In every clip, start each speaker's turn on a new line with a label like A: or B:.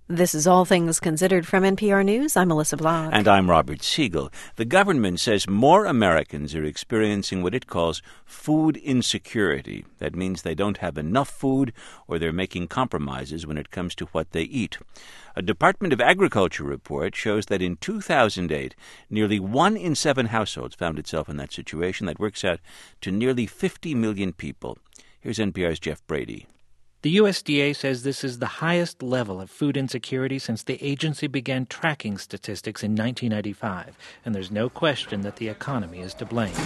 A: This is All Things Considered from NPR News. I'm Melissa Block.
B: And I'm Robert Siegel. The government says more Americans are experiencing what it calls food insecurity. That means they don't have enough food or they're making compromises when it comes to what they eat. A Department of Agriculture report shows that in 2008, nearly 1 in 7 households found itself in that situation. That works out to nearly 50 million people. Here's NPR's Jeff Brady.
C: The USDA says this is the highest level of food insecurity since the agency began tracking statistics in 1995, and there's no question that the economy is to blame.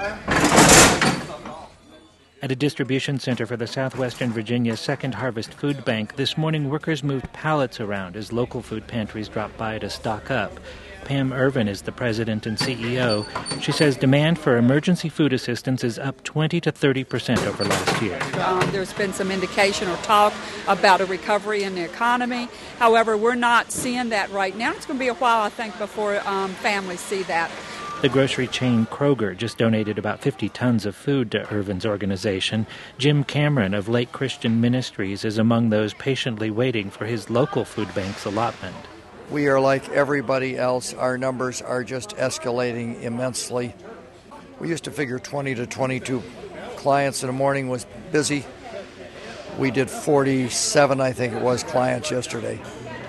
C: At a distribution center for the Southwestern Virginia Second Harvest Food Bank, this morning workers moved pallets around as local food pantries dropped by to stock up. Pam Irvin is the president and CEO. She says demand for emergency food assistance is up 20 to 30% over last year.
D: There's been some indication or talk about a recovery in the economy. However, we're not seeing that right now. It's going to be a while, I think, before families see that.
C: The grocery chain Kroger just donated about 50 tons of food to Irvin's organization. Jim Cameron of Lake Christian Ministries is among those patiently waiting for his local food bank's allotment.
E: We are like everybody else. Our numbers are just escalating immensely. We used to figure 20 to 22 clients in the morning was busy. We did 47, I think it was, clients yesterday.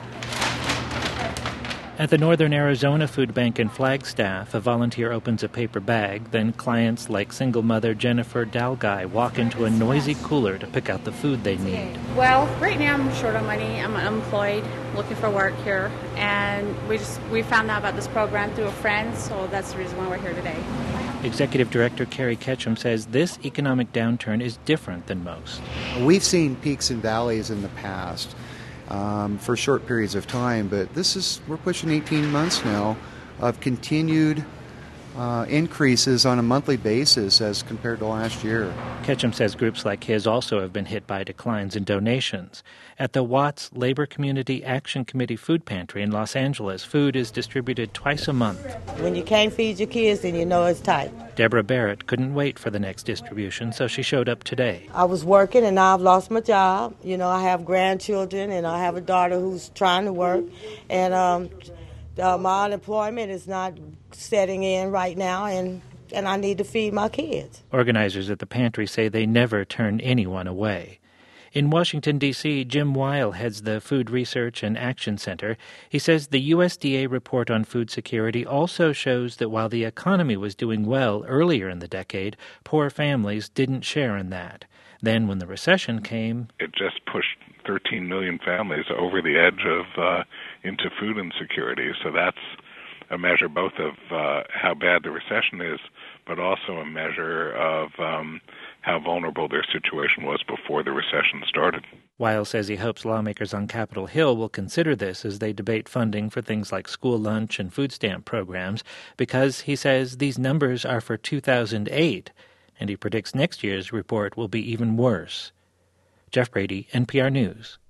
C: At the Northern Arizona Food Bank in Flagstaff, a volunteer opens a paper bag. Then clients like single mother Jennifer Dalgai walk into a noisy cooler to pick out the food they need.
F: Well, right now I'm short on money. I'm unemployed, looking for work here. And we found out about this program through a friend, so that's the reason why we're here today.
C: Executive Director Carrie Ketchum says this economic downturn is different than most.
G: We've seen peaks and valleys in the past. For short periods of time, but we're pushing 18 months now of continued increases on a monthly basis as compared to last year.
C: Ketchum says groups like his also have been hit by declines in donations. At the Watts Labor Community Action Committee Food Pantry in Los Angeles, food is distributed twice a month.
H: When you can't feed your kids, then you know it's tight.
C: Deborah Barrett couldn't wait for the next distribution, so she showed up today.
H: I was working and now I've lost my job. I have grandchildren and I have a daughter who's trying to work. And my unemployment is not setting in right now, and I need to feed my kids.
C: Organizers at the pantry say they never turn anyone away. In Washington, D.C., Jim Weil heads the Food Research and Action Center. He says the USDA report on food security also shows that while the economy was doing well earlier in the decade, poor families didn't share in that. Then when the recession came,
I: it just pushed 13 million families over the edge of into food insecurity. So that's a measure both of how bad the recession is, but also a measure of how vulnerable their situation was before the recession started.
C: Weil says he hopes lawmakers on Capitol Hill will consider this as they debate funding for things like school lunch and food stamp programs, because he says these numbers are for 2008, and he predicts next year's report will be even worse. Jeff Brady, NPR News.